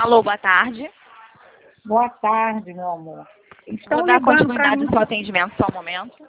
Alô, boa tarde. Boa tarde, meu amor. Vou dar continuidade ao seu atendimento, só um momento.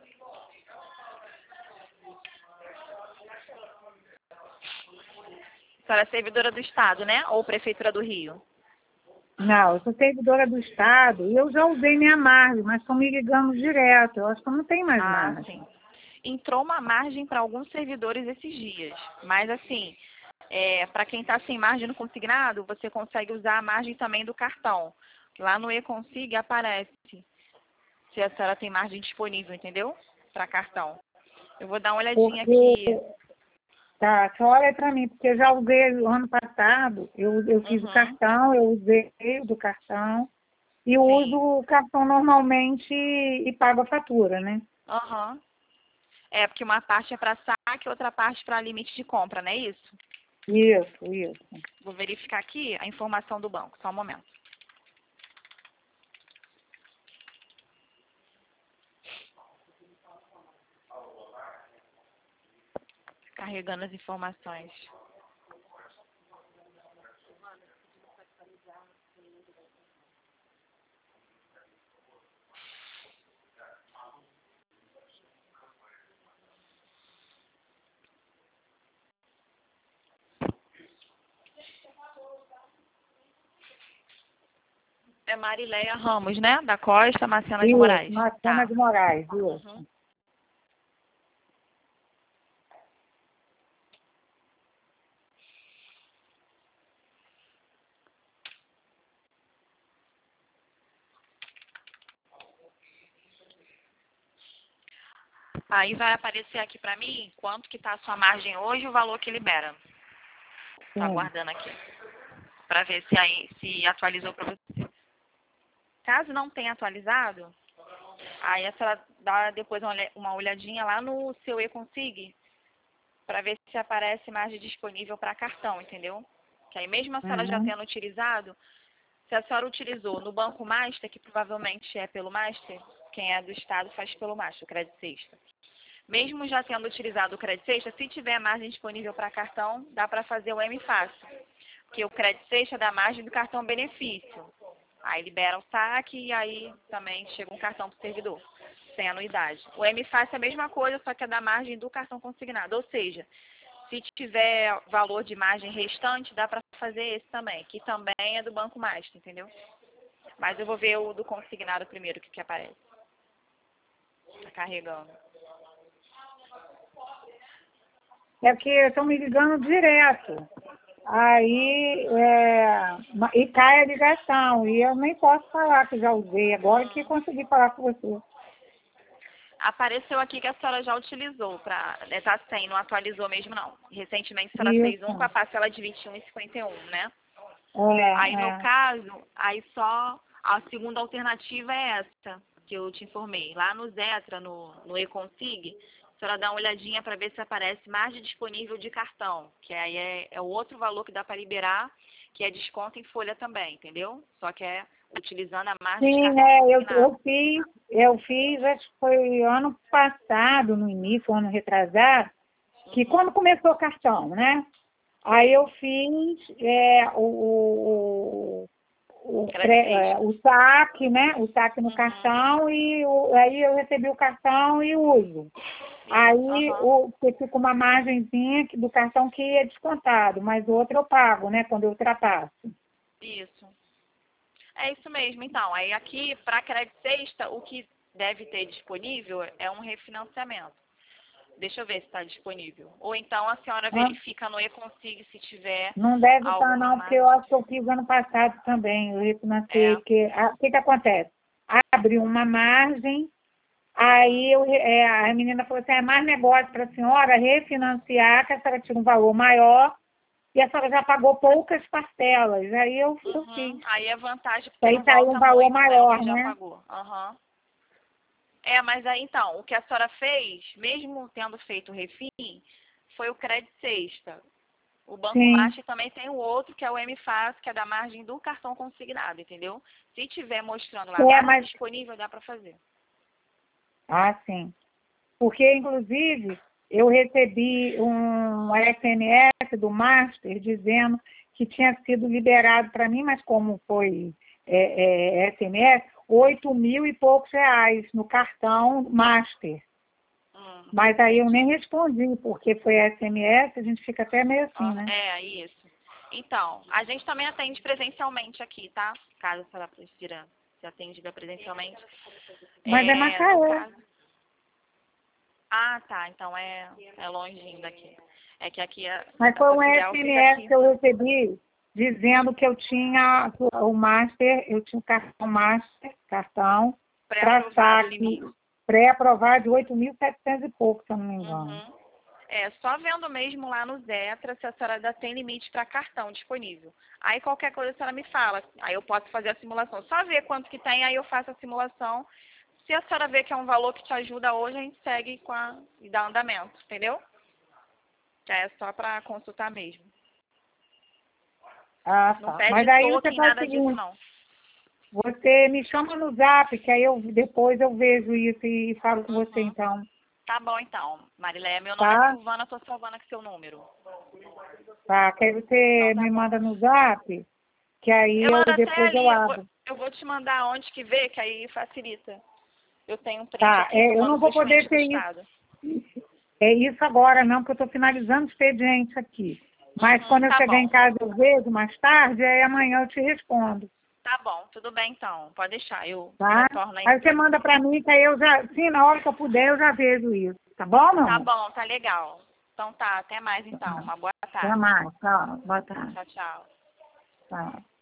A senhora é servidora do Estado, né? Ou Prefeitura do Rio? Não, eu sou servidora do Estado e eu já usei minha margem, mas estão me ligando direto. Eu acho que eu não tenho mais margem. Sim. Entrou uma margem para alguns servidores esses dias. Mas, assim, para quem está sem margem no consignado, você consegue usar a margem também do cartão. Lá no e-consig aparece se a senhora tem margem disponível, entendeu? Para cartão. Eu vou dar uma olhadinha aqui. Tá, só olha para mim, porque eu já usei o ano passado, eu fiz o cartão, eu usei o do cartão e uso o cartão normalmente e pago a fatura, né? Aham. É, porque uma parte é para saque e outra parte para limite de compra, não é isso? Isso. Vou verificar aqui a informação do banco, só um momento. Carregando as informações. É Marileia Ramos, né? Da Costa, Macena de Moraes. Macena de Moraes, isso. Aí vai aparecer aqui para mim quanto que está a sua margem hoje e o valor que libera. Tá aguardando aqui. Para ver se atualizou para você. Caso não tenha atualizado, aí a senhora dá depois uma olhadinha lá no seu e-consig para ver se aparece margem disponível para cartão, entendeu? Que aí mesmo a senhora já tendo utilizado, se a senhora utilizou no Banco Master, que provavelmente é pelo Master, quem é do Estado faz pelo Master, o Crédito Sexta. Mesmo já tendo utilizado o Crédito Sexta, se tiver margem disponível para cartão, dá para fazer o M Fácil. Porque o Crédito Sexta dá margem do cartão benefício. Aí libera o saque e aí também chega um cartão para o servidor, sem anuidade. O M Fácil é a mesma coisa, só que é da margem do cartão consignado. Ou seja, se tiver valor de margem restante, dá para fazer esse também, que também é do Banco Master, entendeu? Mas eu vou ver o do consignado primeiro, que aparece. Tá carregando. É porque estão me ligando direto. Aí, e cai a ligação. E eu nem posso falar que já usei. Agora que consegui falar com você. Apareceu aqui que a senhora já utilizou para tá sem, não atualizou mesmo não. Recentemente a senhora fez um com a parcela de 21,51, né? Aí no caso, aí só a segunda alternativa é essa que eu te informei. Lá no Zetra, no e-consig, a senhora dá uma olhadinha para ver se aparece margem disponível de cartão, que aí é o outro valor que dá para liberar, que é desconto em folha também, entendeu? Só que é utilizando a margem de cartão. Eu fiz, acho que foi ano passado, no início, ano retrasado, que quando começou o cartão, né? Aí eu fiz o saque, né? O saque no cartão e aí eu recebi o cartão e uso. Aí fica uma margenzinha do cartão que é descontado, mas o outro eu pago, né? Quando eu ultrapasso. Isso. É isso mesmo, então. Aí aqui, para Crédito Sexta, o que deve ter disponível é um refinanciamento. Deixa eu ver se está disponível. Ou então a senhora verifica no e-consig se tiver. Não deve estar não, porque eu acho que eu fiz ano passado também. Eu refinanciei. O que acontece? Abre uma margem, aí a menina falou assim, é mais negócio para a senhora refinanciar, que a senhora tira um valor maior, e a senhora já pagou poucas parcelas. Aí eu fiz. Aí é vantagem, porque aí saiu um valor maior, já né? pagou. Mas aí então, o que a senhora fez, mesmo tendo feito o refim, foi o Crédito Sexta. O Banco Master também tem o outro, que é o M Fácil, que é da margem do cartão consignado, entendeu? Se tiver mostrando lá margem disponível, dá para fazer. Ah, sim. Porque, inclusive, eu recebi um SMS do Master dizendo que tinha sido liberado para mim, mas como foi SMS, 8.000 e poucos reais no cartão Master. Mas aí eu nem respondi, porque foi SMS, a gente fica até meio assim, né? É, isso. Então, a gente também atende presencialmente aqui, tá? Caso a senhora prefira ser atendida presencialmente. Mas é Macaé. Ah, tá. Então é longinho daqui. É que aqui Mas foi um SMS que eu recebi dizendo que eu tinha o Master, eu tinha o cartão Master, cartão, para saque pré-aprovado de 8.700 e pouco, se eu não me engano. Só vendo mesmo lá no Zetra se a senhora ainda tem limite para cartão disponível. Aí qualquer coisa a senhora me fala, aí eu posso fazer a simulação. Só ver quanto que tem, aí eu faço a simulação. Se a senhora vê que é um valor que te ajuda hoje, a gente segue e dá andamento, entendeu? É só para consultar mesmo. Ah, não tá. pede Mas aí token, você faz nada disso, não. Você me chama no Zap, que aí depois eu vejo isso e falo com você, então. Tá bom, então. Marilé, meu nome é Silvana, estou salvando aqui seu número. Tá, que aí você me manda no Zap, que aí depois eu abro. Eu vou te mandar onde que vê, que aí facilita. Eu tenho um print aqui eu não vou poder ter isso. É isso agora não, porque eu estou finalizando o expediente aqui. Mas quando eu chegar em casa eu vejo mais tarde, aí amanhã eu te respondo. Tá bom, tudo bem então. Pode deixar, eu retorno aí. Aí você manda para mim, que aí eu já, sim, na hora que eu puder, eu já vejo isso. Tá bom, não? Tá bom, tá legal. Então tá, até mais então. Uma boa tarde. Até mais, tchau. Boa tarde. Tchau, tchau. Tchau.